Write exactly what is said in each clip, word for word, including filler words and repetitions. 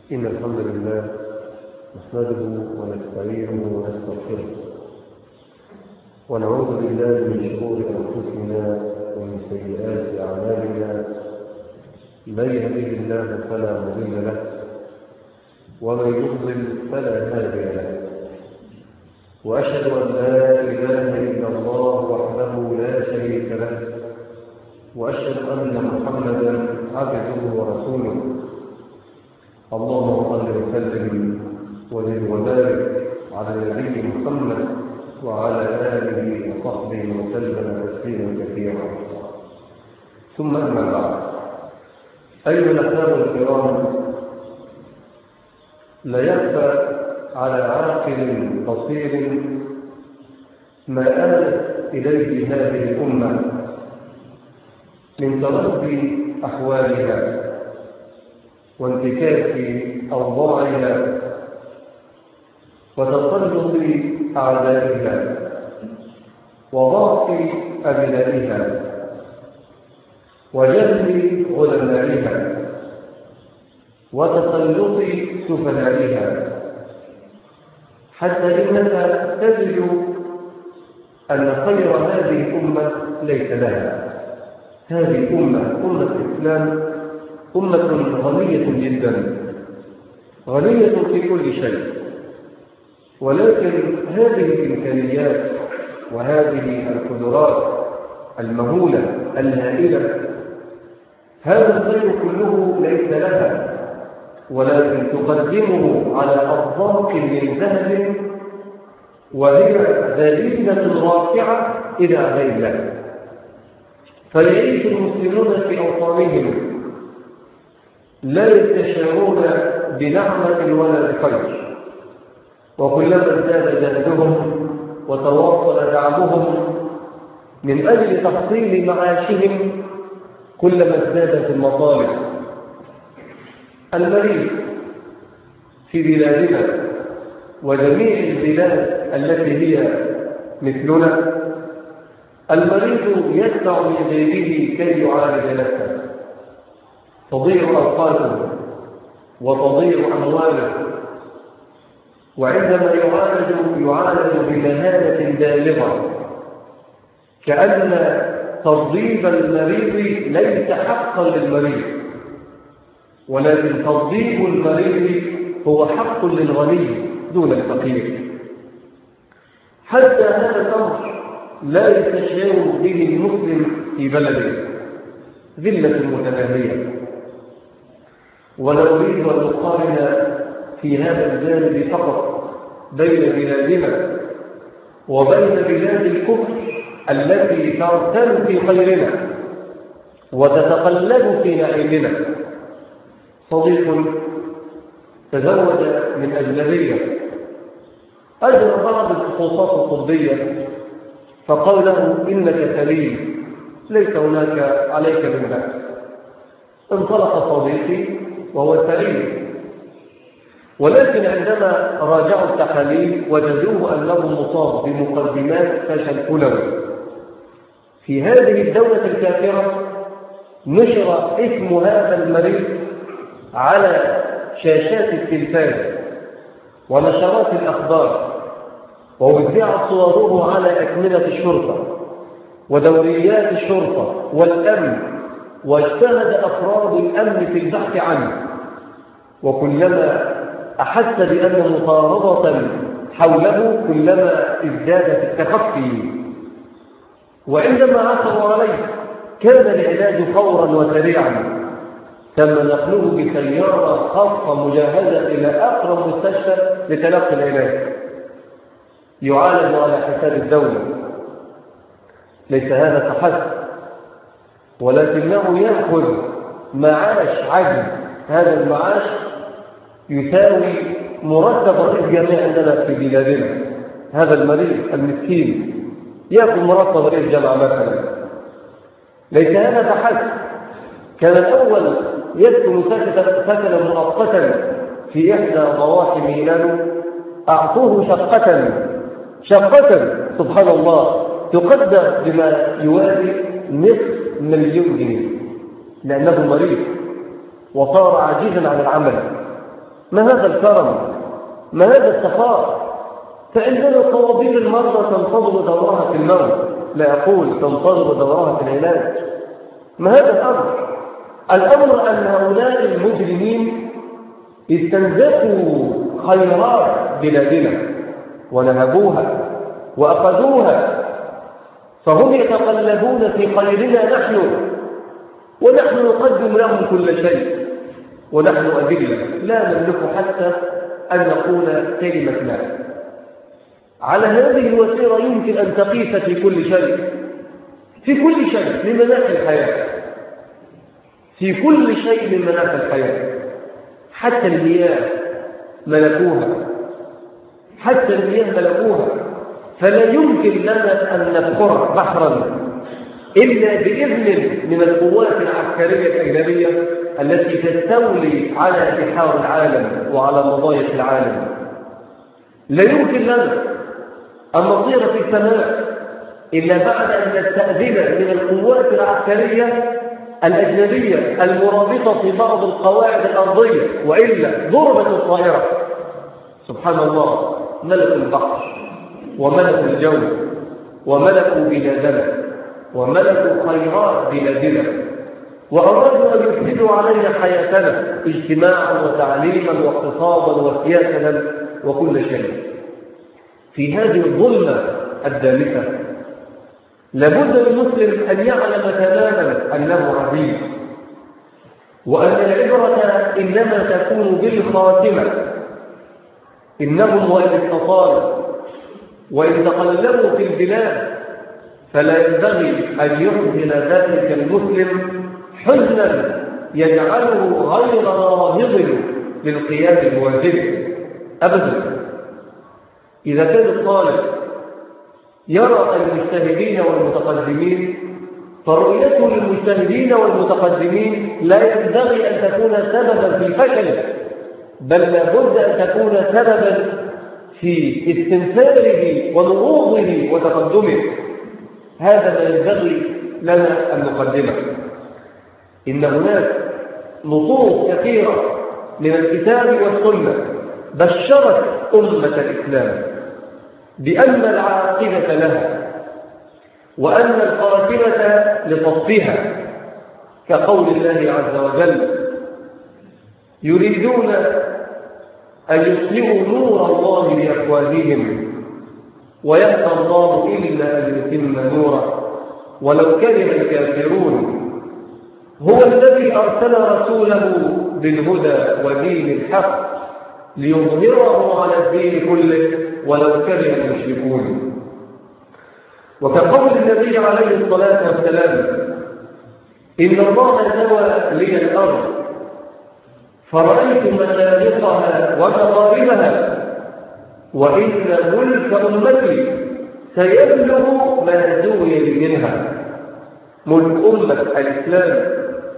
إن الحمد لله نحمده ونستعينه ونستغفره ونعوذ بالله من شرور أنفسنا ومن سيئات أعمالنا. من يهده الله فلا مضل له ومن يضلل فلا هادي له، وأشهد أن لا إله إلا الله وحده لا شريك له، وأشهد أن محمدا عبده ورسوله. اللهم صل وسلم وزد وبارك على نبي محمد وعلى آله وصحبه وسلم تسليما كثيرا. ثم أما بعد، أيها الأحباب الكرام، لا يخفى على عاقل بصير ما آلت إليه هذه الأمة من تردي أحوالها وانتكاس أوضاعها وتسلط أعدائها وضعف أبنائها وجلب علمائها وتسلط سفهائها، حتى إنك تجد أن خير هذه الأمة ليس لها. هذه الأمة أمة الإسلام أمة غنية جدا، غنية في كل شيء، ولكن هذه الإمكانيات وهذه القدرات المهولة الهائلة، هذا الخير كله ليس لها، ولكن تقدمه على أطباق من ذهب وهي ذليلة رافعة إلى غير الله. فيعيش المسلمون في أوطانهم لا يستشعرون بنعمة ولا بخير، وكلما ازداد جهدهم وتواصل دعمهم من أجل تحصيل معاشهم كلما ازدادت المطالب. المريض في بلادنا وجميع البلاد التي هي مثلنا، المريض يدفع من جيبه كي يعالج نفسه، تضيع أوقاته وتضيع أمواله، وعندما يعالج يعالج بمهانة بالغة، كأن تضييب المريض ليس حقا للمريض، ولكن تضييب المريض هو حق للغني دون الفقير. حتى هذا الأمر لا يستشعر به المسلم في بلده، ذلة متناهية. ونريد أن نقارن في هذا الجانب فقط بين بلادنا وبين بلاد الكفر التي ترتل في خيرنا وتتقلب في نعيمنا. صديق تزوج من أجنبية، أجرى بعض الفحوصات الطبية فقال له: إنك سليم، ليس هناك عليك من بأس. انطلق صديقي وهو سليم، ولكن عندما راجعوا التحاليل وجدوه أنه مصاب بمقدمات فشل كلوي. في هذه الدولة الكافرة نشر اسم هذا المريض على شاشات التلفاز ونشرات الأخبار، ووزعت صوره على أكملة الشرطة ودوريات الشرطة والأمن، واجتهد أفراد الأمن في البحث عنه، وكلما أحس بأن مطاردة حوله كلما ازداد في التخفي. وعندما عثروا عليه كان العلاج فورا وسريعا، تم نقله بسيارة خاصة مجهزة إلى أقرب مستشفى لتلقي العلاج، يعالج على حساب الدولة. ليس هذا فحسب، ولكنه يأخذ معاش عجز. هذا المعاش يساوي مرتب رئيس جامعة عندنا في بلادنا. هذا المريض المسكين يأخذ مرتب رئيس جامعة مثلا. ليس هذا فحسب، كان الأول يسكن سكنا مؤقتا في إحدى ضواحي ميلانو، أعطوه شقة شقة سبحان الله تقدر بما يوازي نصف مليون جنيه، لأنه مريض وصار عاجزا عن العمل. ما هذا الكرم؟ ما هذا السخاء؟ فعندنا طوابير المرضى تنتظر دورها في الموت، لا أقول تنتظر دورها في العلاج. ما هذا الأمر؟ الأمر أن هؤلاء المجرمين استنزفوا خيرات بلادنا ونهبوها وأخذوها، فهم يتقلبون في خيرنا نحن، ونحن نقدم لهم كل شيء، ونحن أذلة لا نملك حتى أن نقول كلمة لا. على هذه الوتيرة يمكن أن تقيس في كل شيء، في كل شيء من مناحي الحياة، في كل شيء من مناحي الحياة. حتى المياه ملكوها، حتى المياه ملكوها، فلا يمكن لنا أن نبحر بحرا إلا بإذن من القوات العسكرية الأجنبية التي تستولي على بحار العالم وعلى مضايق العالم. لا يمكن لنا أن نطير في السماء إلا بعد أن نستأذن من القوات العسكرية الأجنبية المرابطة في بعض القواعد الأرضية، وإلا ضربت الطائرة. سبحان الله، ملك البحر وملك الجو وملكوا بلادنا وملكوا خيرات بلادنا، وأرادوا أن يفسدوا علينا حياتنا اجتماعا وتعليما واقتصادا وسياسة وكل شيء. في هذه الظلمة الدامسة لابد للمسلم أن يعلم تماما أنه عزيز، وأن العبرة إنما تكون بالخاتمة. إنهم وإن استطالوا وإن تقلبوا في البلاد فلا ينبغي أن يحزن ذلك المسلم حزنا يجعله غير راهض للقيام بواجبه أبدا. إذا كان الطالب يرى المجتهدين والمتقدمين فرؤيته للمجتهدين والمتقدمين لا ينبغي أن تكون سببا في فشله، بل لابد أن تكون سببا في استنفاره ونهوضه وتقدمه. هذا ما ينبغي لنا أن نقدمه. إن هناك نصوص كثيرة من الكتاب والسنة بشرت أمة الإسلام بأن العاقبة لها وأن الخاتمة لصفها، كقول الله عز وجل: يريدون أن يطفئوا نور الله بأفواههم ويأبى الله إلا أن يتم نوره ولو كره الكافرون. هو الذي أرسل رسوله بالهدى ودين الحق ليظهره على الدين كله ولو كره المشركون. وكقول النبي عليه الصلاة والسلام: إن الله نوى لي الأرض فرأيت مشارقها ومغاربها، وإن ملك أمتي سيبلغ ما زوي منها. ملك أمة الإسلام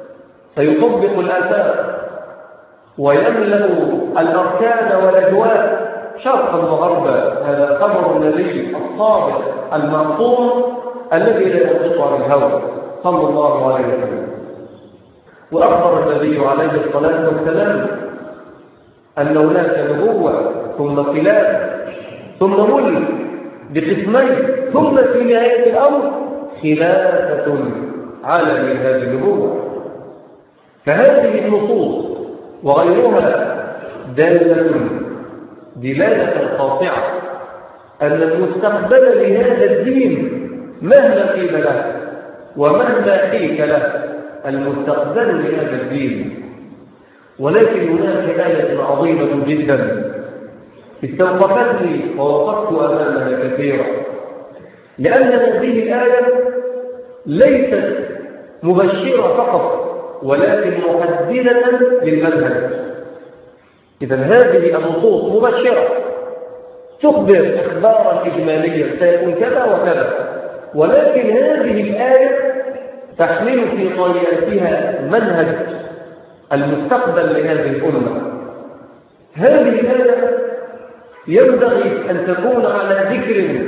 سيطبق الآثار ويملأ الأركان والأجواء شرقا وغربا. هذا خبر النبي الصادق المعصوم الذي لا ينطق عن الهوى صلى الله عليه وسلم. وأخبر النبي عليه الصلاة والسلام أن هناك نبوة ثم خلاف ثم ملك بقسمين، ثم في نهاية الأمر خلافة على من هذه النبوة. فهذه النصوص وغيرها دالة دلالة قاطعة أن المستقبل لهذا الدين مهما قيل له ومهما حيك له المستقبل لهذا الدين. ولكن هناك آية عظيمة جدا استوقفتني ووقفت أمامها كثيرا، لأن هذه الآية ليست مبشرة فقط ولكن محددة للمنهج. إذا هذه النصوص مبشرة تخبر إخبارا إجماليا سيكون كذا وكذا، ولكن هذه الآية تحمل في طياتها منهج المستقبل لهذه الأمة. هذه الآية ينبغي أن تكون على ذكر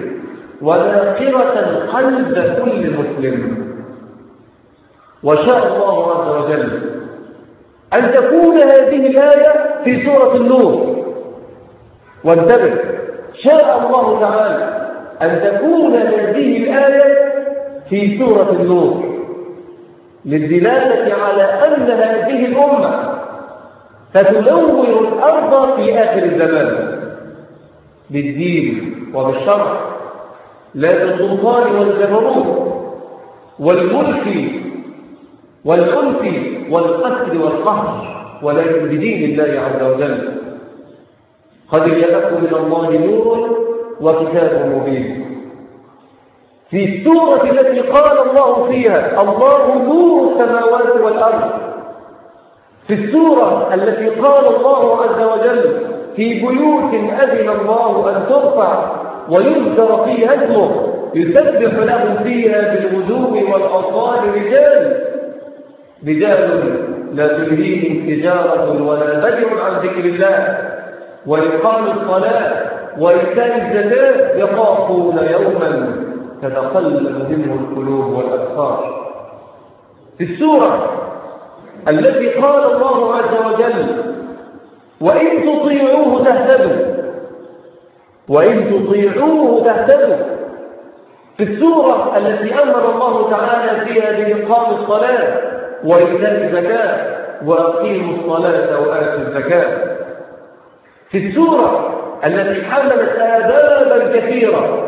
وناقرة قلب كل مسلم. وشاء الله عز وجل أن تكون هذه الآية في سورة النور. وانتبه، شاء الله تعالى أن تكون هذه الآية في سورة النور للدلالة على أن هذه الأمة ستنور الأرض في آخر الزمان بالدين وبالشرع، لا بالسلطان والجبروت والملك والعنف والقتل والقهر، ولكن بدين الله عز وجل. قد جاءكم من الله نور وكتاب مبين. في السورة التي قال الله فيها الله نور السماوات والأرض، في السورة التي قال الله عز وجل في بيوت أذن الله أن ترفع ويذكر فيها اسمه يسبح له فيها بالغدو والأصال رجال رجال لا تلهيهم تجارة ولا بيع عن ذكر الله وإقام الصلاة وإيتاء الزكاة يخافون يوما تتقلب منه القلوب والأبصار. في السورة التي قال الله عز وجل وإن تطيعوه تهتدوا وإن تطيعوه تهتدوا، في السورة التي أمر الله تعالى فيها بإقام الصلاة وإيتاء الزكاة وأقيموا الصلاة وآتوا الزكاة، في السورة التي حملت آدابا كثيرة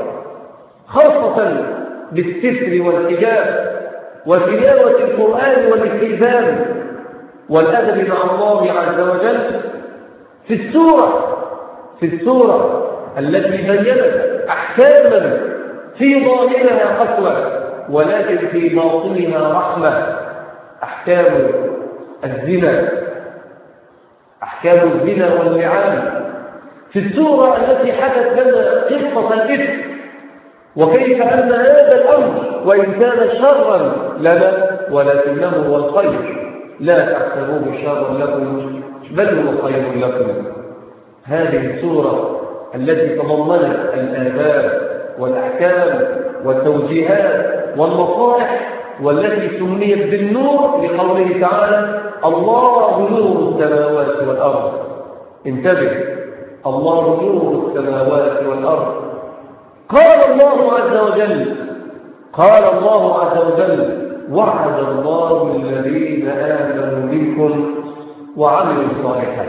خاصة بالستر والحجاب وتلاوة القرآن والاستئذان والأدب مع الله عز وجل، في السورة في السورة التي بينت أحكاما في ظاهرها قسوة ولكن في باطنها رحمة، أحكام الزنا أحكام الزنا واللعان، في السورة التي حكت لنا قصة الإثم وكيف أن هذا الأمر وإن كان شرا لنا ولكنه هو الخير، لا تحسبوه شرا لكم بل هو خير لكم. هذه السورة التي تضمنت الآداب والأحكام والتوجيهات والنصائح والتي سميت بالنور لقوله تعالى الله نور السماوات والأرض. انتبه، الله نور السماوات والأرض. قال الله عز وجل قال الله عز وجل وعد الله الذين آمنوا منكم وعملوا الصالحات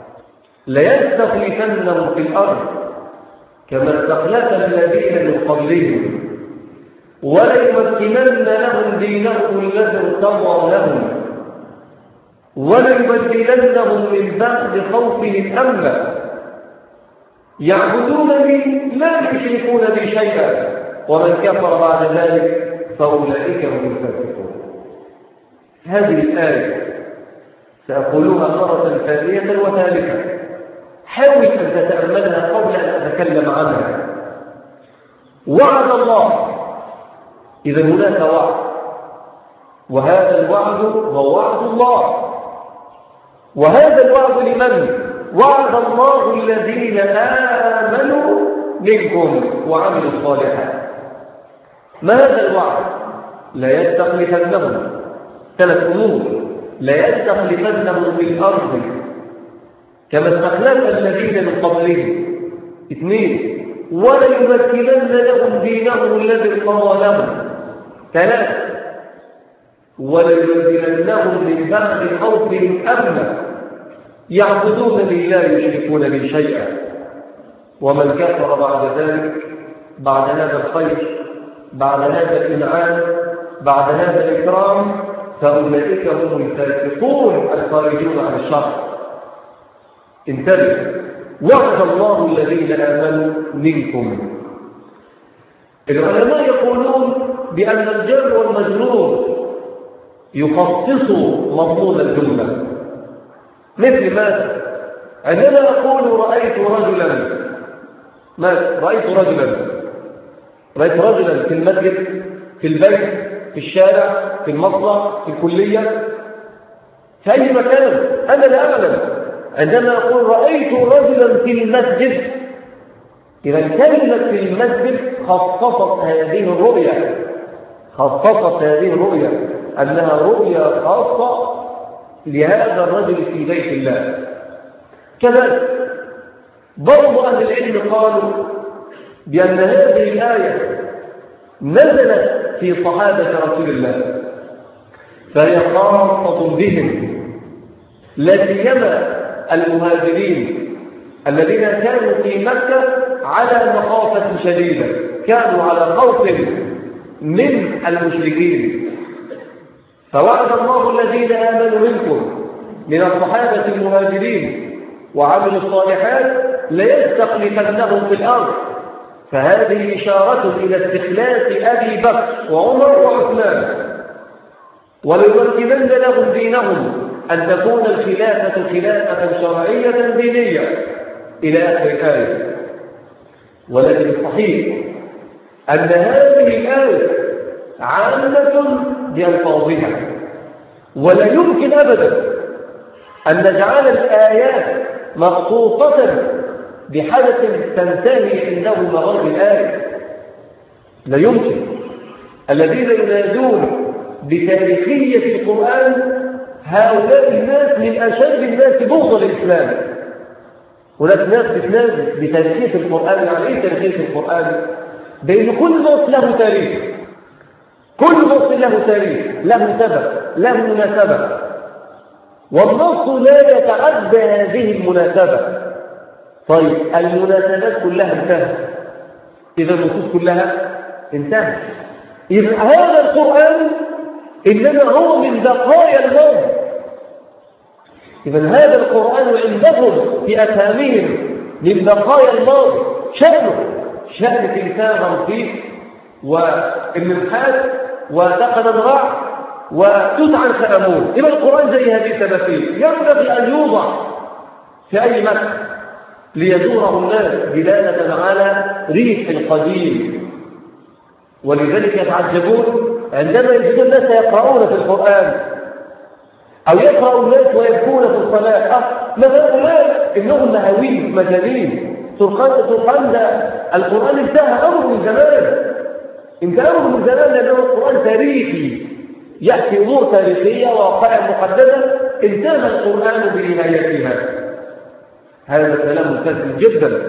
ليستخلفنهم في الأرض كما استخلف الذين من قبلهم وليمكنن لهم دينهم الذي ارتضى لهم وليبدلنهم من بعد خوفهم أمنا يعبدونني لا يشركون بي شيئا ومن كفر بعد ذلك فأولئك هم الفاسقون. هذه الآية سأقولها مرة ثانية وثالثة، حاول أن تتأملها قبل أن أتكلم عنها. وعد الله، إذا هناك وعد، وهذا الوعد هو وعد الله، وهذا الوعد لمن؟ وعد الله الذين آمنوا منكم وعملوا الصالحات. ما هذا الوعد؟ لا يستخلفنهم، ثلاث أمور: لا يستخلفنهم في الأرض كما استخلف الذين من قبلهم. اثنين: وليمكنن لهم دينهم الذي ارتضى لهم. ثلاثة: وليبدلنهم من بعد خوفهم أمنا يعبدونني لا يشركون بي شيئا ومن كفر بعد ذلك، بعد هذا الخير، بعد هذا الإنعام، بعد هذا الإكرام، فأولئك هم الفاسقون الخارجون عن الشر. انتبه، وعد الله الذين آمنوا منكم. العلماء يقولون بأن الجر والمجرور يخصص مضمون الجملة. مثل ماذا؟ عندما أقول رأيت رجلا، ماذا؟ رأيت رجلا رأيت رجلا في المسجد، في البيت، في الشارع، في المصنع، في الكلية، في أي مكان، أنا لا أعلم. عندما أقول رأيت رجلا في المسجد، إذا كلمة في المسجد خصصت هذه الرؤية خصصت هذه الرؤية أنها رؤية خاصة لهذا الرجل في بيت الله. كذلك بعض أهل العلم قالوا بأن هذه الآية نزلت في صحابة رسول الله، فهي خاصة بهم، لا سيما المهاجرين الذين كانوا في مكة على مخافة شديدة، كانوا على خوف من المشركين. فوعد الله الذين آمنوا منكم من الصحابة المهاجرين وعملوا الصالحات ليستخلفنهم في الأرض، فهذه إشارة إلى استخلاف أبي بكر وعمر وعثمان، وليمكنن لهم دينهم، أن تكون الخلافة خلافة شرعية دينية إلى آخر الآية. ولكن الصحيح أن هذه الآية عامة بألفاظها، ولا يمكن أبدا أن نجعل الآيات مخصوصة بحدث تنتهي عنده مغرب الآية، لا يمكن. الذين ينادون بتاريخية القرآن هؤلاء الناس من أشد الناس بغضا للإسلام. هناك ناس بتنادي بتاريخية القرآن. يعني إيه تاريخية القرآن؟ بأن كل نص له تاريخ، كل نص له تاريخ، له سبب، له مناسبة، والنص لا يتعدى هذه المناسبة. طيب المناسبات كلها انتهت، إذا النصوص كلها انتهت. إذا هذا القرآن إنما هو من بقايا الماضي. إذا هذا القرآن عندهم في أفهامهم من بقايا الماضي، شأنه شأن إنسان رفيق والمنحاس وتقن الرع وتدعى سأمون. إذا القرآن زي هذه التماثيل ينبغي أن يوضع في أي مكان ليزوره الناس دلالة على ريح القديم. ولذلك يتعجبون عندما يجدون الناس يقرؤون في القرآن أو يقرأ الناس ويبكون في الصلاة. أه ما هؤلاء إنهم مهاوين مجانين. سرقان القرآن انتهى أمر من زمان، انتهى أمر من زمان، لأنه القرآن تاريخي يحكي أمور تاريخية ووقائع محددة، انتهى القرآن بنهايتها. هذا كلام مكثر جدا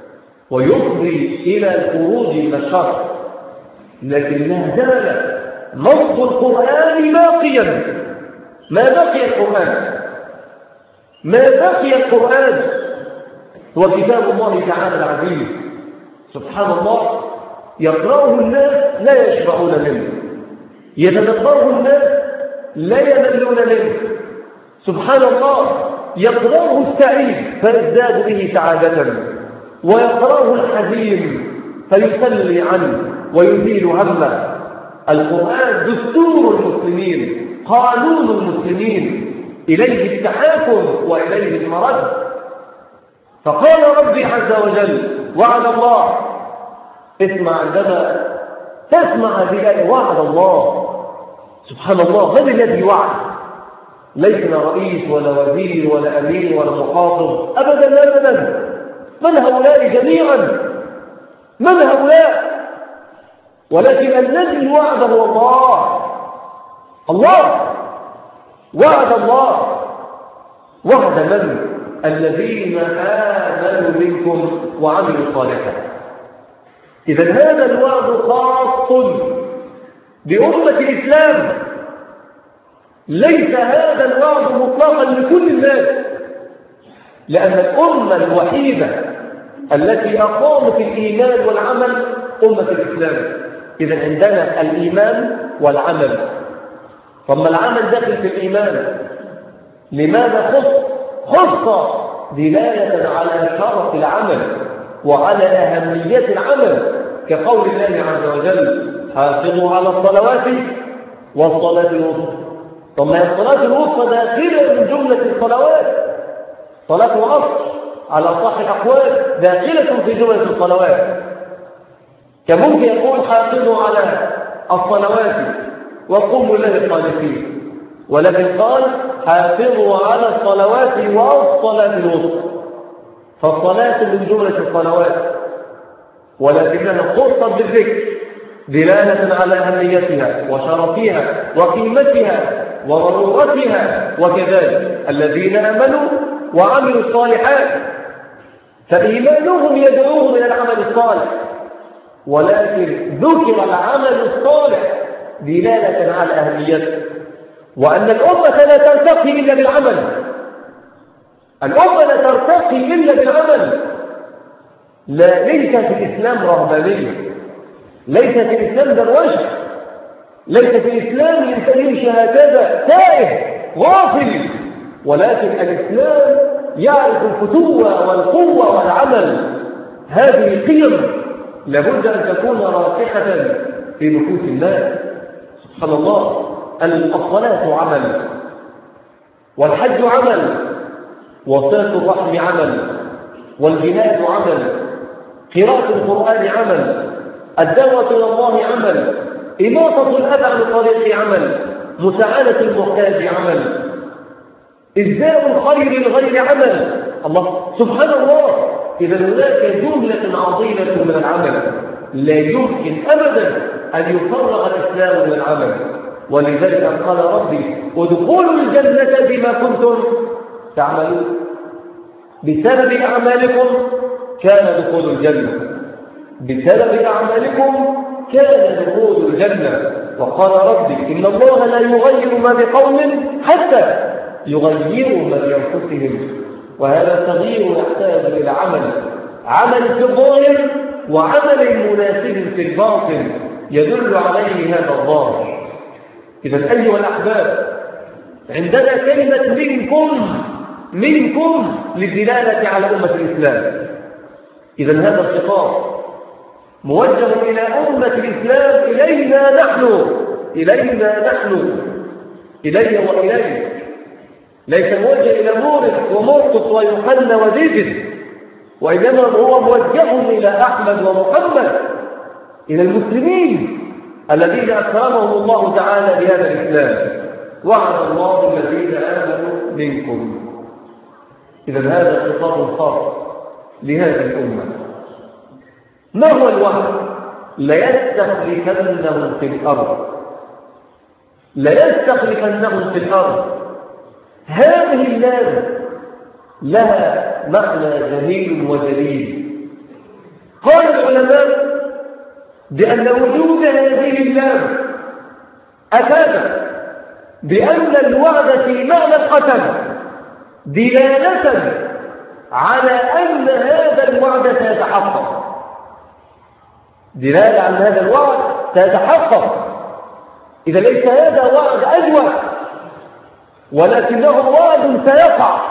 ويفضي إلى الخروج من الشر، لكن ما زال نص القرآن باقيا. ما بقي القرآن، ما بقي القرآن هو كتاب الله تعالى العزيز. سبحان الله، يقرأه الناس لا يشبعون منه، يتدبره الناس لا يملون منه. سبحان الله، يقرأه السعيد فيزداد به سعادة، ويقرأه الحزين فيسلي عنه ويزيل همه. القرآن دستور المسلمين، قانون المسلمين، إليه التحاكم وإليه المرد. فقال ربي عز وجل: وعد الله. اسمع عندما تسمع هذه الآية، وعد الله. سبحان الله، من الذي وعد؟ ليس رئيس ولا وزير ولا أمير ولا محافظ، أبدا أبدا. من هؤلاء جميعا؟ من هؤلاء؟ ولكن الذي وعد هو الله. الله وعد الله. وعد من؟ الذين آمنوا منكم وعملوا الصالحات. إذا هذا الوعد خاص بأمة الإسلام، ليس هذا الوعد مطلقا لكل الناس، لأن الأمة الوحيدة التي أقامت الإيمان والعمل أمة الإسلام. إذا عندنا الإيمان والعمل. ثم العمل داخل في الإيمان. لماذا خص؟ خص دلالة على شرف العمل وعلى أهمية العمل، كقول الله عز وجل: حافظوا على الصلوات والصلاة الوسطى. ثم الصلاة الوسطى داخلة من جملة الصلوات. صلاة العصر على صح الأقوال داخلة في جملة الصلوات. كممكن يقول: حافظوا على الصلوات وقوموا لله قانتين، ولكن قال: حافظوا على الصلوات والصلاة الوسطى. فالصلاة من جملة الصلوات، ولكنها خصت بالذكر دلالة على أهميتها وشرفها وقيمتها وضرورتها، وكذلك الذين آمنوا وعملوا الصالحات فإيمانهم يدعوهم إلى العمل الصالح، ولكن ذكر العمل الصالح دلالة على أهميته، وأن الأمة لا ترتقي إلا بالعمل. الأمة لا ترتقي إلا بالعمل. لا ليس في الإسلام رهبانية، ليس في الإسلام دروشة، ليس في الإسلام الإنسان يمشي هكذا تائه غافل، ولكن الإسلام يعرف الفتوة والقوة والعمل. هذه قيم لابد أن تكون راسخة في نفوس الناس. سبحان الله، الصلاة عمل، والحج عمل، وصلة الرحم عمل، والجهاد عمل، قراءة القرآن عمل، الدعوة إلى الله عمل، إماطة الأذى عن الطريق عمل، مساعدة المحتاج عمل، إزاء الخير الغير عمل. الله سبحان الله. إذا هناك جملة عظيمة من العمل لا يمكن أبدا أن يفرغ الإسلام من العمل. ولذلك قال ربي ادخلوا الجنة بما كنتم تعملون. بسبب أعمالكم كان دخول الجنة، بسبب أعمالكم كان دخول الجنة. وقال ربي إن الله لا يغير ما بقوم حتى يغيروا ما بأنفسهم. وهذا تغيير يحتاج إلى عمل، عمل في الظاهر وعمل مناسب في الباطن يدل عليه هذا الظاهر. إذا أيها الأحباب، عندنا كلمة منكم منكم للدلالة على أمة الإسلام. إذا هذا الخطاب موجه إلى أمة الإسلام، إلينا نحن، إلينا نحن، إلي وإليك، ليس موجه إلى مورث ومرقس ويوحنا وزيد، وإنما هو موجه إلى أحمد ومحمد، إلى المسلمين الذين أكرمهم الله تعالى بهذا الإسلام. وعد الله الذين آمنوا منكم. إذا هذا خطاب خاص لهذه الأمة. ما هو الوعد؟ ليستخلفنهم في الأرض، ليستخلفنهم في الأرض. هذه اللام لها معنى جميل وجليل. قال العلماء بأن وجود هذه اللام أفاد بأن الوعد في معنى القسم دلالة على أن هذا الوعد سيتحقق، دلالة على هذا الوعد سيتحقق. إذا ليس هذا وعد أجوع، ولكنه وعد سيقع.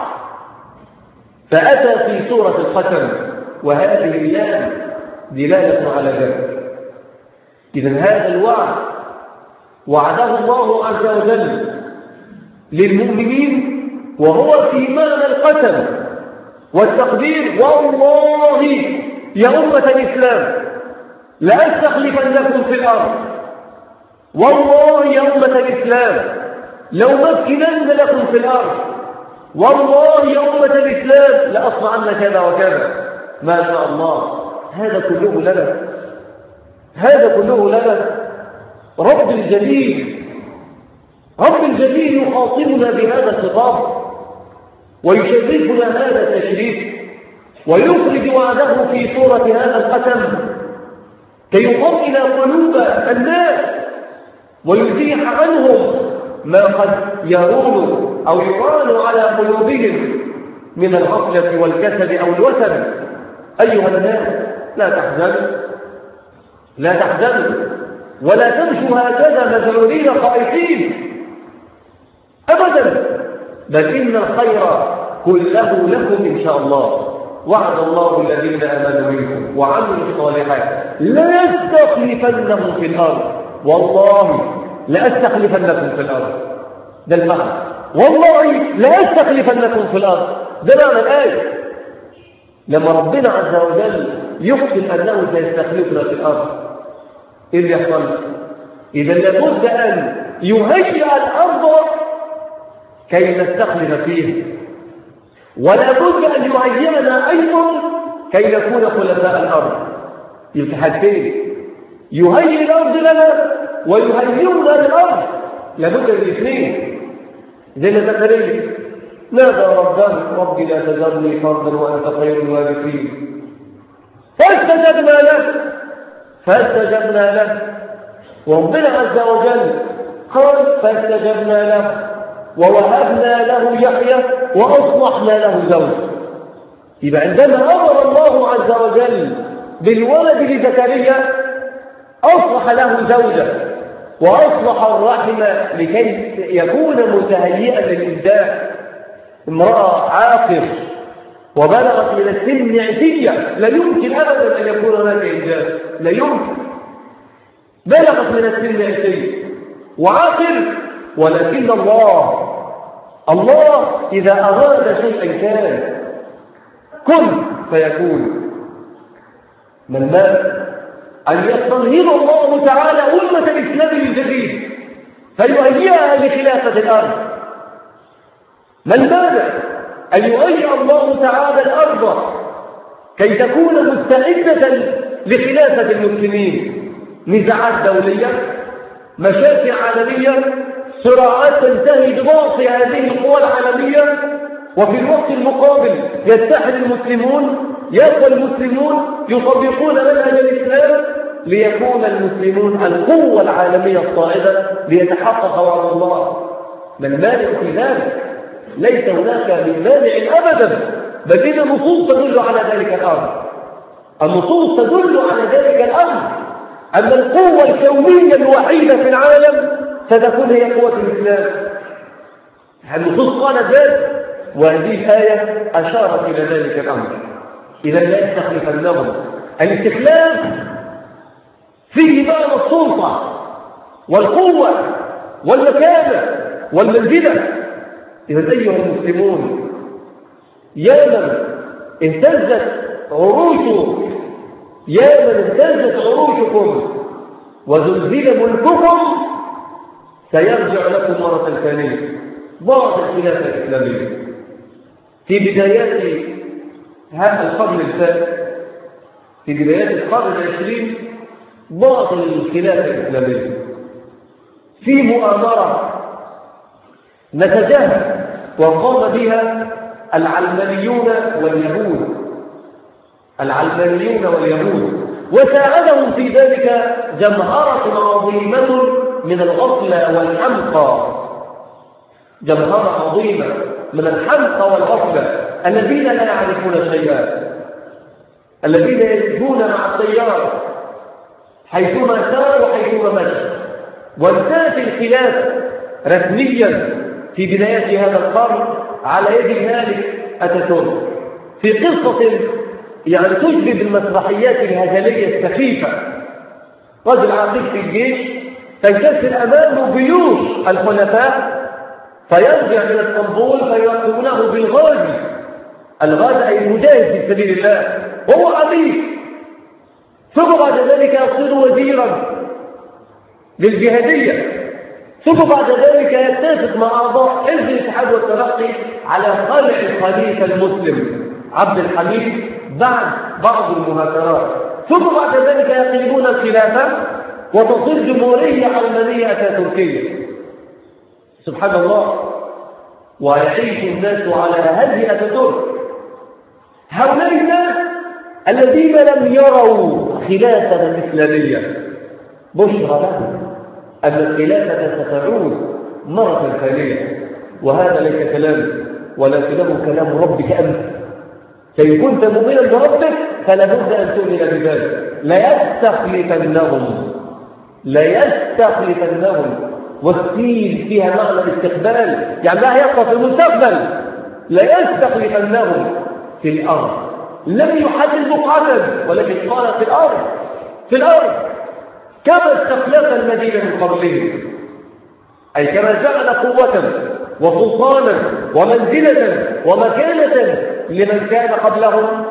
فأتى في سورة القسم، وهذه اللام دلالة على ذلك. إذا هذا الوعد وعده الله عز وجل للمؤمنين، وهو في معنى القسم والتقدير. والله يا أمة الإسلام لأستخلفنكم في الأرض، والله يا أمة الإسلام لو مكنن لكم في الأرض، والله يا أمة الإسلام لأصنعن كذا وكذا. ما شاء الله، هذا كله لنا، هذا كله لنا. رب الجليل، رب الجليل يخاطبنا بهذا الخطاب ويشرفنا هذا التشريف، ويخرج وعده في صورة هذا القسم كي يطمئن قلوب الناس ويزيح عنهم ما قد يرون أو يران على قلوبهم من الغفلة والكسل أو الوثن. أيها الناس، لا تحزنوا، لا تحزنوا، ولا تمشوا هكذا مذعورين خائفين أبدا، بل إن الخير كله لكم إن شاء الله. وعد الله الذين آمنوا منكم وعملوا الصالحات ليستخلفنهم في الأرض، والله لأستخلفنكم في الأرض. ده المعنى، والله لأستخلفنكم في الأرض، ده معنى الآية. لما ربنا عز وجل يقسم أنه سيستخلفنا في الأرض، إيه اللي يحصل؟ إذا لابد أن يهيئ الأرض كي نستخلف فيه، ولا بد أن يعيننا أيضا كي نكون خلفاء الأرض. يتحدثين يهيئ الأرض لنا ويهيئنا للأرض، لابد الاثنين. زي زكريا نادى ربه ربي لا تذرني فردا وأنت خير الوارثين، فاستجبنا له فاستجبنا له وربنا عز وجل قال فاستجبنا له ووهبنا له يحيى وأصلحنا له زوجه. يبقى عندما أمر الله عز وجل بالولد لزكريا أصلح له زوجه وأصلح الرحم لكي يكون متهيئا للإنجاب. امرأة عاقر وبلغت من السن عتية لا يمكن أبدا أن يكون هناك إنجاب، لا يمكن. بلغت من السن عتية وعاقر، ولكن الله الله إذا أراد شيئا كان كن فيكون. من مات أن يستنهض الله تعالى أمة الإسلام الجديد فيهيئها لخلافة الأرض. من مات أن يهيئ الله تعالى الأرض كي تكون مستعدة لخلافة المسلمين. نزاعات دولية، مشاكل عالمية، صراعات تنتهي بضعف هذه القوى العالمية، وفي الوقت المقابل يتحد المسلمون، يقوى المسلمون يطبقون منهج الإسلام ليكون المسلمون القوة العالمية الصاعدة ليتحقق وعد الله. ما المانع في ذلك؟ ليس هناك من مانع أبدا، بل إن النصوص تدل على ذلك الأمر. النصوص تدل على ذلك الأمر أن القوة الكونية الوحيدة في العالم ستكون هي قوة الإسلام. النصوص قالت ذلك، وهذه الآية أشارت إلى ذلك الأمر. إذا لا يستخلفنهم. الاستخلاف فيه معنى السلطة والقوة والمكانة والمنزلة. إذا أيها المسلمون يا من اهتزت عروشكم يا من اهتزت عروشكم وزلزل ملككم سيرجع لكم مرة ثانية بعض الخلافة الإسلامية. في بدايات هذا القرن الفات، في بدايات القرن العشرين، بعض الخلافة الإسلامية في مؤامرة نتجاهل وقام بها العلمانيون واليهود العلمانيون واليهود وساعدهم في ذلك جمهرة عظيمة من الغفلة والحمقى، جمهرة عظيمة من الحمقى والغفلة الذين لا يعرفون شيئا، الذين يسيرون مع التيار حيثما سار وحيثما مشى. وانتهت الخلافة رسميا في بدايات هذا القرن على يد الملك أتاتورك في قصة يعني تشبه بالمسرحيات الهزلية السخيفة. رجل عقيد في الجيش تنكسر أمامه جيوش الخلفاء فيرجع إلى اسطنبول فيؤتونه بالغازي. الغازي أي المجاهد في سبيل الله، وهو عبيد، ثم بعد ذلك يصير وزيرا للجهادية، ثم بعد ذلك يتفق مع أعضاء حزب الاتحاد والترقي على خلع الخليفة المسلم عبد الحميد بعد بعض المهاترات، ثم بعد ذلك يقيمون الخلافة وتصير جمهورية علمانية أتاتوركية. سبحان الله. ويعيش الناس على هذه أتاتورك. هؤلاء الناس الذين لم يروا خلافة إسلامية بشرى لهم أن الخلافة ستعود مرة ثانية، وهذا ليس كلام ولكنه كلام ربك أنت. فإن كنت مؤمنا بربك فلا بد أن تؤمن بذلك. لا يستخلفنهم لا يستخلفنهم والسين فيها معنى الاستقبال، يعني لا يبقى في المستقبل. لا يستخلفنهم في الأرض، لم يحدد مقعدا ولكن قال في الأرض في الأرض كما استخلف الذين من قبلهم، أي كما جعل قوة وسلطانا ومنزلة ومكانة لمن كان قبلهم،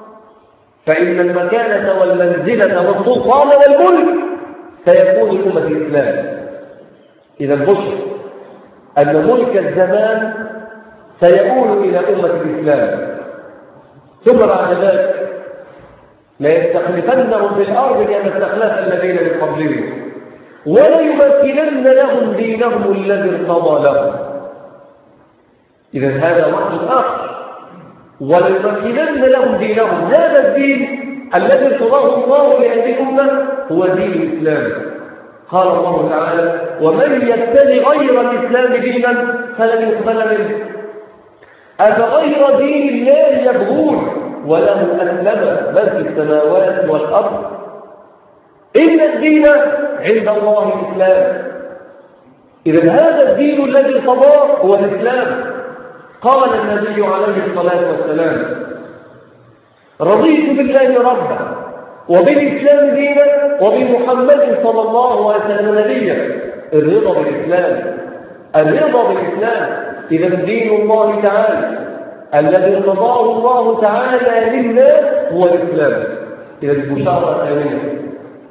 فإن المكانة والمنزلة والسلطان والملك سيكون لأمة الإسلام. إذا البشر أن ملك الزمان سيؤول إلى أمة الإسلام. ثم بعد ذلك لا يستخلفنهم في الأرض كما استخلف الذين من قبلهم ولا يمكنن لهم دينهم الذي ارتضى لهم. إذا هذا وعد آخر. وليمكنن لهم دينهم. هذا الدين الذي ارتضاه الله لهذه الأمة هو دين الإسلام. قال الله تعالى: ومن يبتغي غير الإسلام دينا فلن يقبل منه. أفغير دين الله يبغون وله أسلم من في السماوات والأرض إن الدين عند الله الإسلام. إذا هذا الدين الذي ارتضاه هو الإسلام. قال النبي عليه الصلاة والسلام: رضيت بالله ربا وبالإسلام دينا وبمحمد صلى الله عليه وسلم نبيا. الرضا بالإسلام، الرضا بالإسلام. إذا دين الله تعالى الذي ارتضاه الله تعالى للناس هو الإسلام. إذا البشارة الثانية: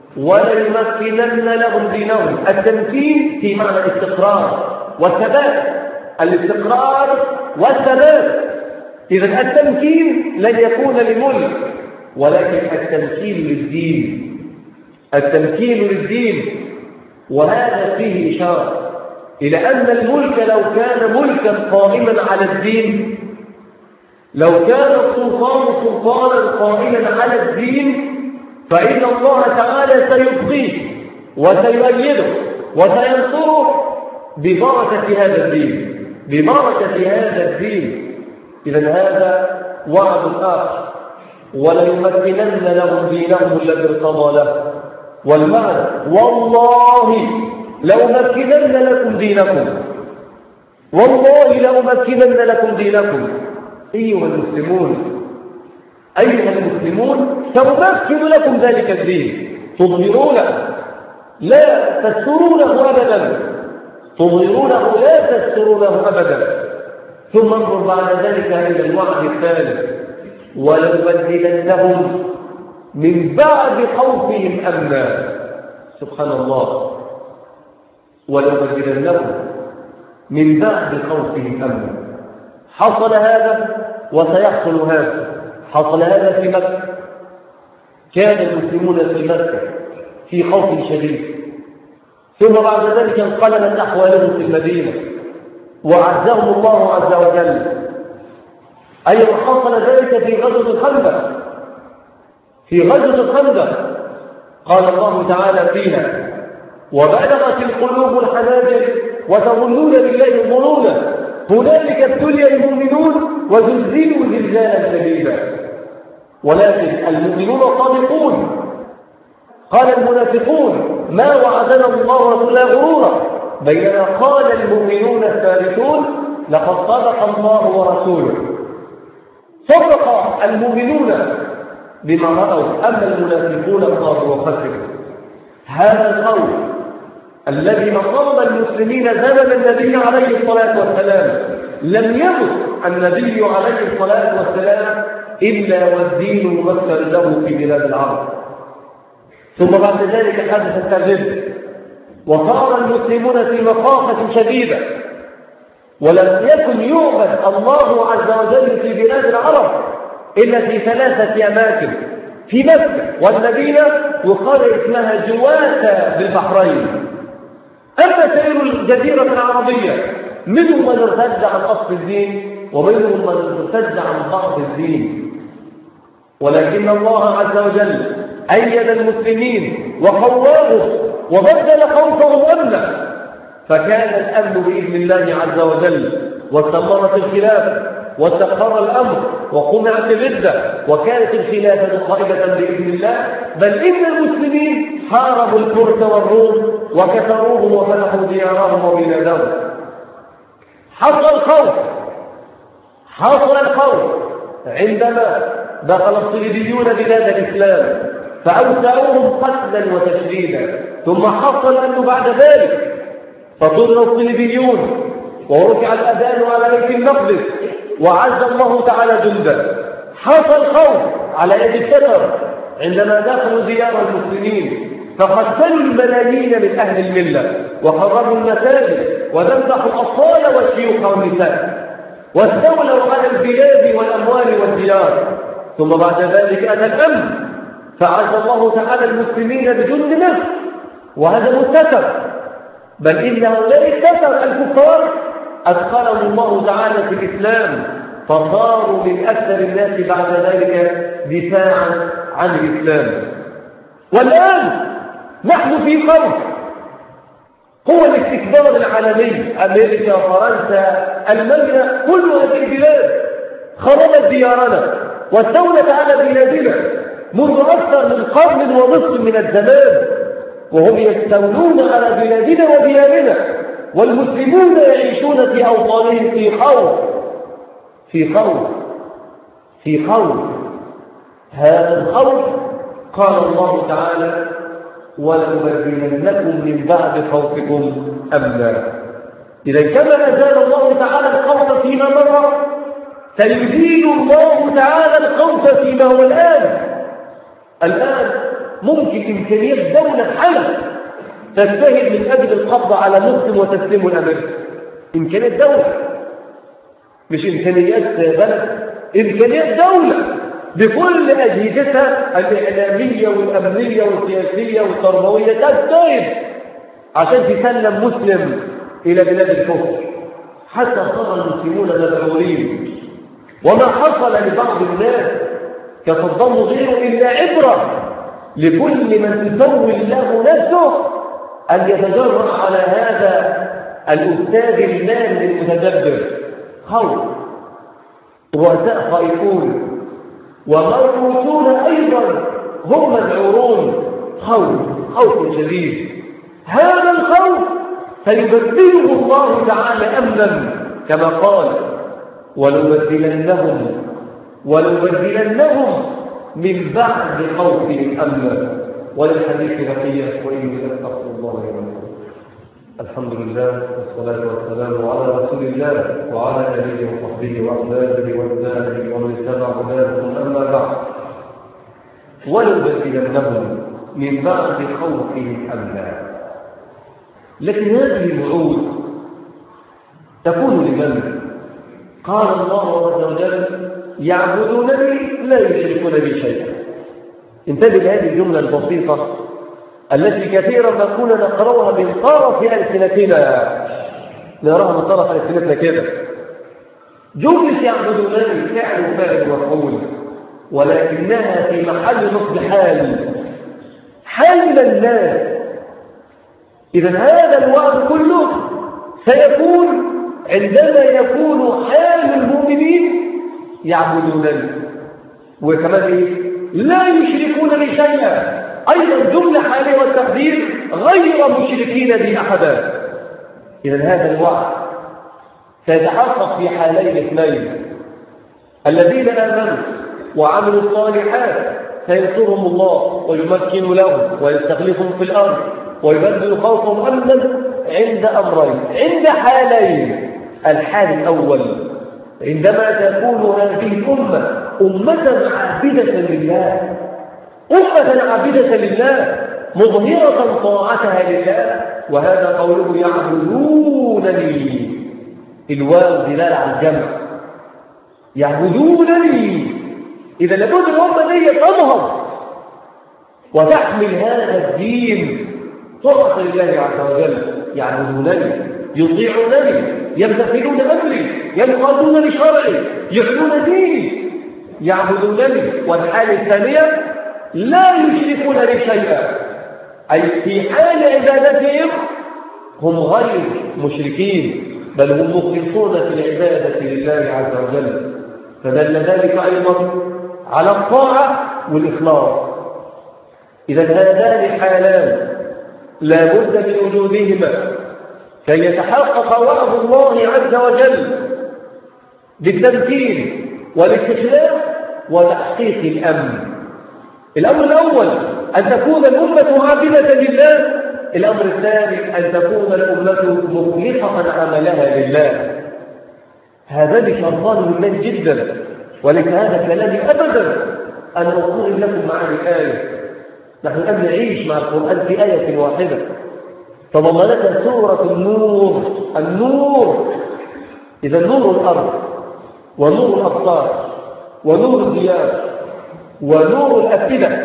وليمكنن لهم دينهم. التمكين في معنى الاستقرار والثبات، الاستقرار والثبات. إذا التمكين لن يكون لملك، ولكن التمكين للدين، التمكين للدين. وهذا فيه إشارة إلى أن الملك لو كان ملكا قائما على الدين، لو كان السلطان سلطانا قائما على الدين، فإن الله تعالى سيبقيه وسيؤيده وسينصره ببركة هذا الدين، ببركة هذا الدين. إذا هذا وعد آخر: وليمكنن لهم دينهم الذي ارتضى له. والمعنى: والله لأمكنن لكم دينكم، والله لأمكنن لكم دينكم. أيها المسلمون، أيها المسلمون، سأمكن لكم ذلك الدين. تظهرونه لا تسترونه أبدا، تظهرونه لا تسترونه أبدا. ثم انظر بعد ذلك إلى الوعد الثالث: ولنبدلنهم من بعد خوفهم أمنا. سبحان الله، ولنبدلنهم من بعد خوفهم أمنا. حصل هذا وسيحصل هذا. حصل هذا في مكة، كان المسلمون في مكة في خوف شديد، ثم بعد ذلك انقلبت أحوالهم في المدينة وعزهم الله عز وجل. أيضا حصل ذلك في غزوة الخندق. في غزوة الخندق قال الله تعالى فيها: وبلغت القلوب الحناجر وتظنون بالله الظنونا هنالك ابتلي المؤمنون وزلزلوا زلزالا شديدا. ولكن المؤمنون صادقون. قال المنافقون: ما وعدنا الله ورسوله غرورا، بينما قال المؤمنون الثابتون: لقد صدق الله ورسوله. صدق المؤمنون بما رأوا، أما المنافقون قالوا وخسروا. هذا الخوف الذي نصب المسلمين زمن النبي عليه الصلاة والسلام، لم يمت النبي عليه الصلاة والسلام إلا والدين ممثل له في بلاد العرب. ثم بعد ذلك حدث الرد، وصار المسلمون في مخافة شديدة، ولم يكن يعبد الله عز وجل في بلاد العرب إلا في ثلاثة أماكن: في مكة والمدينة وقرية اسمها جواسة بالبحرين. أما سائر الجزيرة العربية منهم من ارتد عن أصل الدين ومنهم من ارتد عن بعض الدين، ولكن الله عز وجل أيد المسلمين وقواهم وبدل خوفهم أمنا، فكان الأمن بإذن الله عز وجل، واستمرت الخلافة واستقر الأمر وقمعت الردة، وكانت الخلافة قائمة بإذن الله. بل إن المسلمين حاربوا الفرس والروم وكسروهم وفتحوا ديارهم وبلادهم. حصل الخوف، حصل الخوف عندما دخل الصليبيون بلاد الإسلام فأوسعوهم قتلا وتشريدا. ثم حصل أنه بعد ذلك فصدر الصليبيون ورفع الأذان على بيت المقدس وعز الله تعالى جندا. حصل خوف على يد التتر عندما دخلوا ديار المسلمين فقتلوا الملايين من أهل الملة وخربوا المساجد وذبحوا الأطفال والشيوخ والنساء واستولوا على البلاد والأموال والديار. ثم بعد ذلك أتى الأمن فعز الله تعالى المسلمين بجند مصر وهزموا التتر. بل إن هؤلاء التتر الكفار أدخلهم الله تعالى في الإسلام فصاروا من أكثر الناس بعد ذلك دفاعا عن الإسلام. والآن نحن في خوف، هو الاستكبار العالمي، أمريكا، فرنسا، ألمانيا، كل هذه البلاد خربت ديارنا واستولت على بلادنا منذ أكثر من قرن ونصف من الزمان، وهم يستولون على بلادنا وديارنا، والمسلمون يعيشون في أوطانهم في خوف في خوف في خوف. هذا الخوف قال الله تعالى: ولنبدلنكم من بعد خوفكم أمنا. إذا كما أزال الله تعالى الخوف فيما مضى، سيزيل الله تعالى الخوف فيما هو الآن. الآن ممكن إمكانية دولة حلب تجتهد من أجل القبض على مسلم وتسليمه الأمريكي. إمكانية دولة، مش إمكانيات بلد، إمكانيات دولة بكل أجهزتها الإعلامية والأمنية والسياسية والتربوية تجتهد عشان تسلم مسلم إلى بلاد الكفر، حتى صار المسلمون مذعورين. وما حصل لبعض الناس كصدام غيره إلا عبرة لكل من تسول له نفسه أن يتجرأ على هذا الأستاذ المال المتدبر. خوف، رؤساء خائفون، ومرؤوسون أيضا هم مذعورون. خوف خوف شديد. هذا الخوف سيبدله الله تعالى أمنا كما قال: ولنبدلنهم ولنبدلنهم من بعد خوفهم أمنا. وللحديث بقية وإني أستغفر الله لي ولكم. الحمد لله والصلاة والسلام على رسول الله وعلى آله وصحبه وأحبابه وأتباعه ومن اتبع هداهم. أما بعد، ولنبدلنهم من بعد خوفهم أمنا. لكن هذه الوعود تكون لمن؟ قال الله عز وجل: يعبدونني لا يشركون بي شيئا. انتبه لهذه الجملة البسيطة التي كثيرا ما كنا نقرأها من طرف ألسنتنا، نراها من طرف ألسنتنا كده. جملة يعبدونني فعل فاعل مفعول، ولكنها في محل نصب حال، حال الناس. إذا هذا الوعد كله سيكون عندما يكون حال المؤمنين يعبدونني، وكمان إيه؟ لا يشركون بي شيئا. أيضا جملة حالية والتقدير: غير مشركين بي أحدا. إذا هذا الوعد سيتحقق في حالين اثنين: الذين آمنوا وعملوا الصالحات سينصرهم الله ويمكن لهم ويستخلفهم في الأرض ويبدل خوفهم أمنا عند أمرين، عند حالين. الحال الأول: عندما تكون هذه الأمة أمة عابدة لله، أمة عابدة لله مظهرة طاعتها لله، وهذا قوله يعبدونني، الواو دلالة على الجمع، يعبدونني. إذا لابد الأمة دي تظهر وتحمل هذا الدين طاعة لله عز وجل. يعبدونني، يطيعونني، يمتثلون أمري، ينقادون لشرعي، يحمون ديني، يعبدونني. والحالة الثانية: لا يشركون بي شيئا، أي في حال عبادتهم هم غير مشركين، بل هم مخلصون في العبادة لله عز وجل. فدل ذلك أيضا على الطاعة والإخلاص. إذا هذان حالان لا بد من وجودهما كي يتحقق وعد الله عز وجل بالتمكين والاستخلاف وتحقيق الأمن. الأمر الأول أن تكون الأمة عابدة لله، الأمر الثاني أن تكون الأمة مخلصة عملها لله. هذان شرطان مهمان جدا، وليس هذا كلامي أبدا أن أقول لكم معاني الآية. نحن الآن نعيش مع القرآن في آية واحدة تضمنتها سورة النور. النور، إذا نور الأرض ونور الأبصار ونور الديار ونور الأفئدة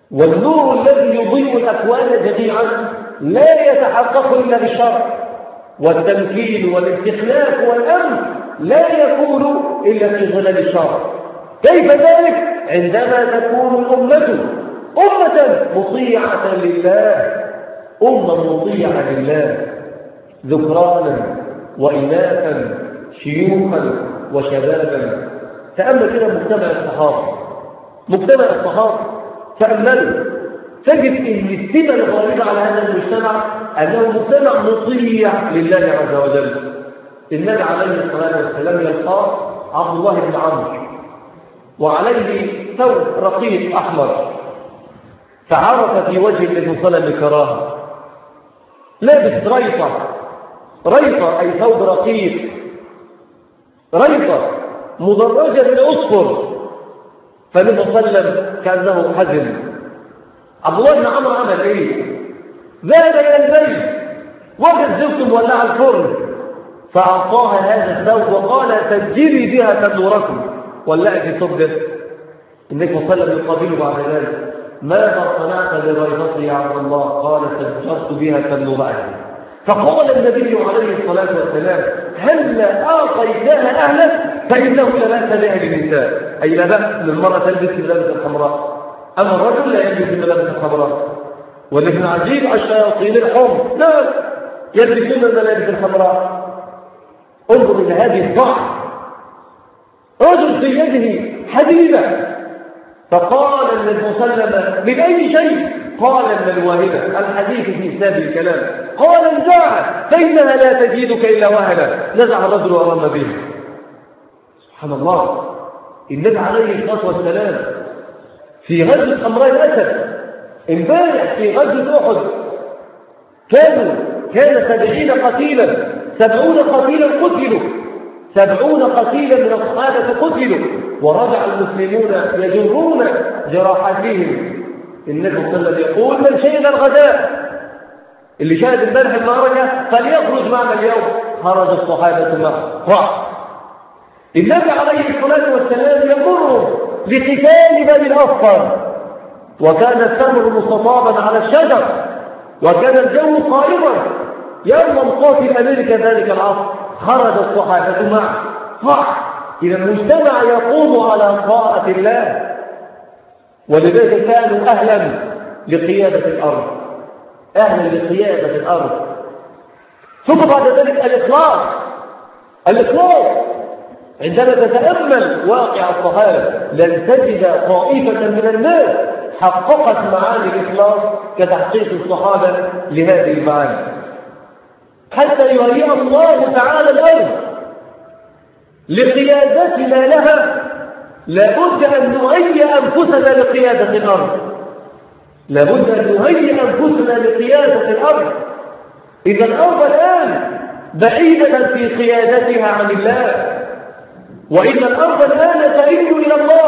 والنور الذي يضيء الأكوان جميعا لا يتحقق إلا بالشرع. والتمكين والاستخلاف والأمن لا يكون إلا في ظلال الشرع. كيف ذلك؟ عندما تكون الأمة أمة مطيعة لله، أمة مطيعة لله، ذكرانا وإناثا، شيوخا وشبابا. تأمل كده مجتمع الصحابة، مجتمع الصحابة تأملوا، تجد ان السمة الغالبة على هذا المجتمع انه مجتمع مطيع لله عز وجل. النبي عليه الصلاة والسلام يلقاه عبد الله بن عمرو وعليه ثوب رقيق احمر، فعرف في وجه النبي صلى الله عليه وسلم كراهه، لابس ريطة، ريطة أي ثوب رقيق، ريطة مدرجة بالأصفر، فالنبي صلى الله عليه وسلم كأنه حزن. عبد الله بن عمرو عمل ايه؟ ذهب الى البيت وجد زوجته مولعه الفرن فاعطاها هذا الثوب وقال سجلي بها تنوركم، ولعت في الثوب ده. النبي صلى الله عليه وسلم يقابله بعد ذلك، ماذا صنعت بريضتي يا عبد الله؟ قال سجلت بها تنورها. فقال النبي عليه الصلاه والسلام هل اعطيتها اهلك فانه لا باس بها للنساء، اي لا باس للمراه تلبس الملابس الحمراء، أما الرجل لا يلبس الملابس الحمراء. ولكن عجيب الشياطين الحمر لا يلبسون الملابس الحمراء. انظر إلى هذه الضعف، رجل في يده حديدة، فقال النبي صلى الله عليه وسلم من أي شيء؟ قال من الواهبة، الحديث في ساب الكلام. قال انزعها فإنها لا تجيدك إلا وهنا. نزع الرجل ورمى به. سبحان الله. النبي عليه الصلاة والسلام في غزوة حمراء الأسد امبارح في غزوة أحد كانوا كان سبعين قتيلا، سبعون قتيلا قتلوا، سبعون قتيلا من الصحابة قتلوا، ورجع المسلمون يجرون جراحاتهم. النبي صلى الله عليه وسلم يقول من شهد الغداء، اللي شاهد امبارح المعركة فليخرج معنا اليوم. خرج الصحابة معه. النبي عليه الصلاة والسلام يمر لقتال بني الأصفر، وكان التمر مستطابا على الشجر، وكان الجو قائما يوم قاتل أمريكا ذلك العصر. خرج الصحابة معه. صح، إذا المجتمع يقوم على طاعة الله، ولذلك كانوا أهلا لقيادة الأرض، أهلا لقيادة الأرض. ثم بعد ذلك الإخلاص، الإخلاص عندما تتأمل واقع الصحابة لن تجد طائفة من الناس حققت معاني الإخلاص كتحقيق الصحابة لهذه المعاني، حتى يهيئ الله تعالى الأرض لقيادتنا لها. لابد أن نهيئ أنفسنا لقيادة الأرض، لابد أن نهيئ أنفسنا لقيادة الأرض. إذا الأرض الآن بعيدة في قيادتها عن الله، وإن الأرض الآن تئن إلى الله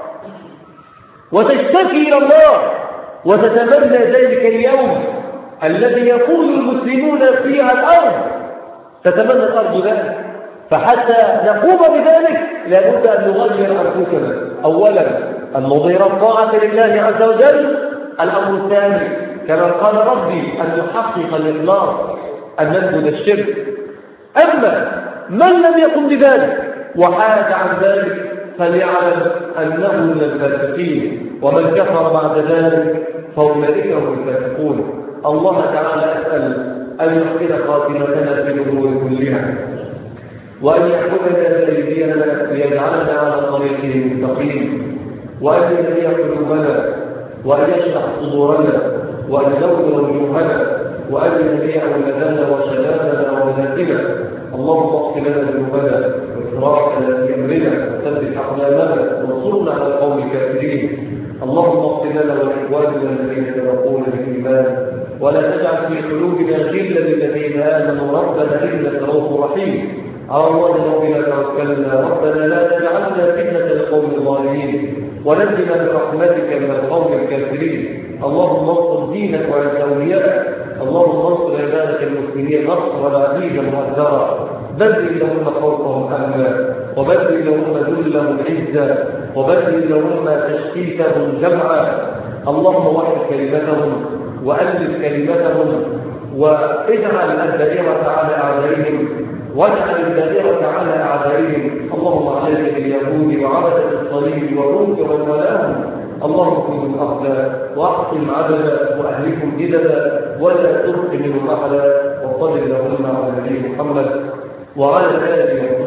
وتشتكي إلى الله وتتمنى ذلك اليوم الذي يكون المسلمون فيها الأرض، تتمنى الأرض ذلك. فحتى نقوم بذلك لابد أن نغير أنفسنا. أولا أن نظهر الطاعة لله عز وجل. الأمر الثاني كما قال ربي أن نحقق الإخلاص، أن ننبذ الشرك. أما من لم يقم بذلك وحاد عن ذلك فليعلم أنه من الفاسقين، ومن كفر بعد ذلك فأولئك هم الفاسقون. الله تعالى أسأل أن يحسن خاتمتنا في الأمور كلها، وأن يحفظنا بأيدينا ليجعلنا على طريقه المستقيم، وأن يهدي قلوبنا، وأن يشرح صدورنا، وأن ينور وجوهنا، وأن يهدي أولادنا وشبابنا وبناتنا. اللهم اغفر لنا ذنوبنا وإسرافنا في أمرنا، وثبت أقدامنا وانصرنا على القوم الكافرين. اللهم اغفر لنا ولإخواننا الذين سبقونا بالإيمان، ولا تجعل في قلوبنا غلا للذين آمنوا ربنا إنك رؤوف رحيم. على الله ربنا توكلنا، ربنا لا تجعلنا فتنة للقوم الظالمين، ونجنا برحمتك من القوم الكافرين. اللهم انصر دينك وعز اوليائك، اللهم انصر عبادك المسلمين نصرا عزيزا مؤثرا. بدل لهم خوفهم امنا، وبدل لهم ذلهم عزا، وبدل لهم تشتيتهم جمعا. اللهم وحد كلمتهم، والف كلمتهم، واجعل الدائرة على أعدائهم واجعل الدائرة على أعدائهم. اللهم عليك باليهود وعبدة الصليب والروم ومن والاهم. اللهم كن الأخذ واحكم عددا وأهلكم جددا ولا تبق منهم أحدا. وصل اللهم على نبينا محمد وعلى آله